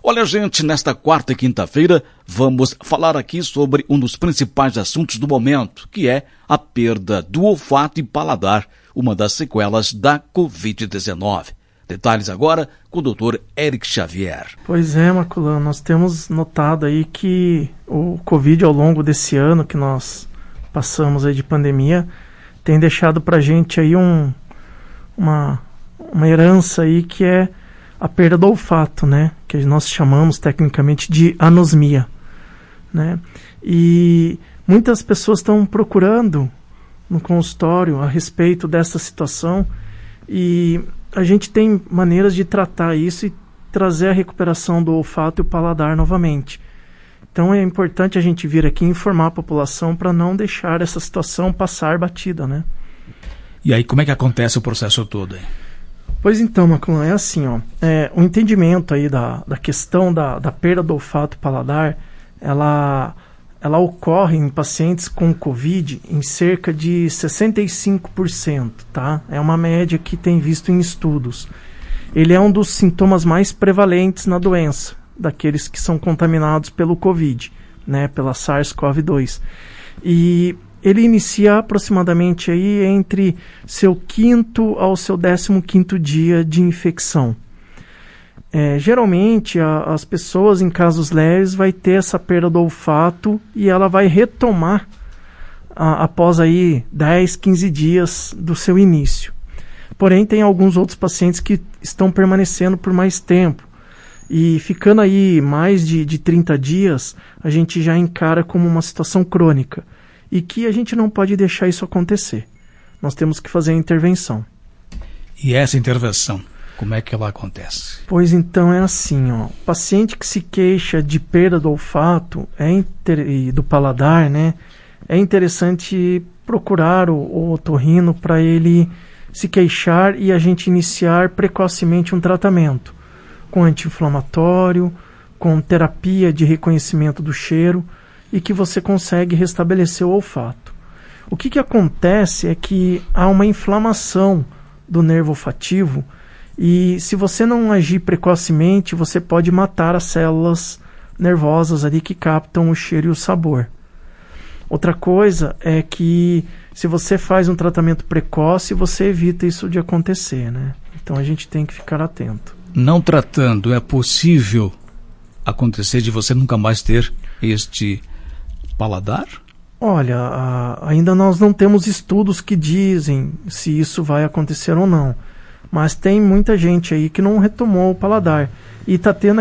Olha, gente, nesta quarta e quinta-feira vamos falar aqui sobre um dos principais assuntos do momento, que é a perda do olfato e paladar, uma das sequelas da Covid-19. Detalhes agora com o Dr. Eric Xavier. Pois é, Maculano, nós temos notado aí que o Covid, ao longo desse ano que nós passamos aí de pandemia, tem deixado pra gente aí uma herança aí que é a perda do olfato, né? Que nós chamamos tecnicamente de anosmia, né? E muitas pessoas estão procurando no consultório a respeito dessa situação e a gente tem maneiras de tratar isso e trazer a recuperação do olfato e o paladar novamente. Então é importante a gente vir aqui informar a população para não deixar essa situação passar batida, né? E aí, como é que acontece o processo todo aí? Pois então, Maculano, é assim, ó, o entendimento aí da questão da perda do olfato e paladar, ela ocorre em pacientes com Covid em cerca de 65%, tá? É uma média que tem visto em estudos. Ele é um dos sintomas mais prevalentes na doença, daqueles que são contaminados pelo Covid, né, pela SARS-CoV-2. E ele inicia aproximadamente aí entre seu 5º ao seu 15º dia de infecção. Geralmente, as pessoas em casos leves vai ter essa perda do olfato e ela vai retomar após aí 10, 15 dias do seu início. Porém, tem alguns outros pacientes que estão permanecendo por mais tempo. E ficando aí mais de 30 dias, a gente já encara como uma situação crônica. E que a gente não pode deixar isso acontecer. Nós temos que fazer a intervenção. E essa intervenção, como é que ela acontece? Pois então é assim, ó. O paciente que se queixa de perda do olfato e do paladar, né? É interessante procurar o otorrino para ele se queixar e a gente iniciar precocemente um tratamento com anti-inflamatório, com terapia de reconhecimento do cheiro, e que você consegue restabelecer o olfato. O que acontece é que há uma inflamação do nervo olfativo e se você não agir precocemente, você pode matar as células nervosas ali que captam o cheiro e o sabor. Outra coisa é que se você faz um tratamento precoce, você evita isso de acontecer, né? Então a gente tem que ficar atento. Não tratando, é possível acontecer de você nunca mais ter este paladar? Olha, ainda nós não temos estudos que dizem se isso vai acontecer ou não. Mas tem muita gente aí que não retomou o paladar. E está tendo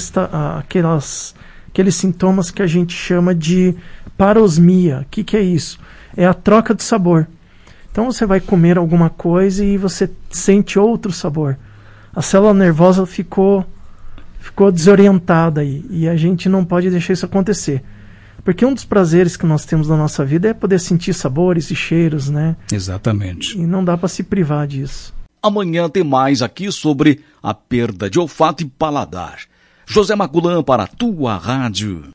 aqueles sintomas que a gente chama de parosmia. O que é isso? É a troca de sabor. Então você vai comer alguma coisa e você sente outro sabor. A célula nervosa ficou desorientada aí. E a gente não pode deixar isso acontecer. Porque um dos prazeres que nós temos na nossa vida é poder sentir sabores e cheiros, né? Exatamente. E não dá para se privar disso. Amanhã tem mais aqui sobre a perda de olfato e paladar. José Maculã para a tua rádio.